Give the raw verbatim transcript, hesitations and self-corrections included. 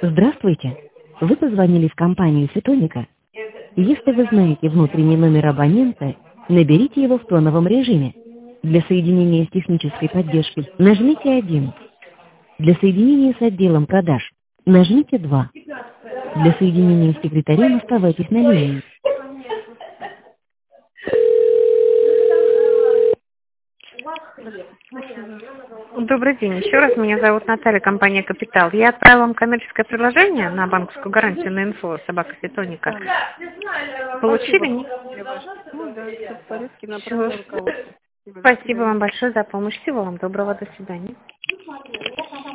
Здравствуйте. Вы позвонили в компанию Фитоника. Если вы знаете внутренний номер абонента, наберите его в тоновом режиме. Для соединения с технической поддержкой нажмите один. Для соединения с отделом продаж нажмите два. Для соединения с секретарем оставайтесь на линии. Добрый день. Еще раз, меня зовут Наталья, компания «Капитал». Я отправила вам коммерческое предложение на банковскую гарантию на инфо собака Фитоника. Получили? Нет? Ну да, все в порядке, на Всё. руководство. Спасибо вам большое за помощь. Всего вам доброго. До свидания.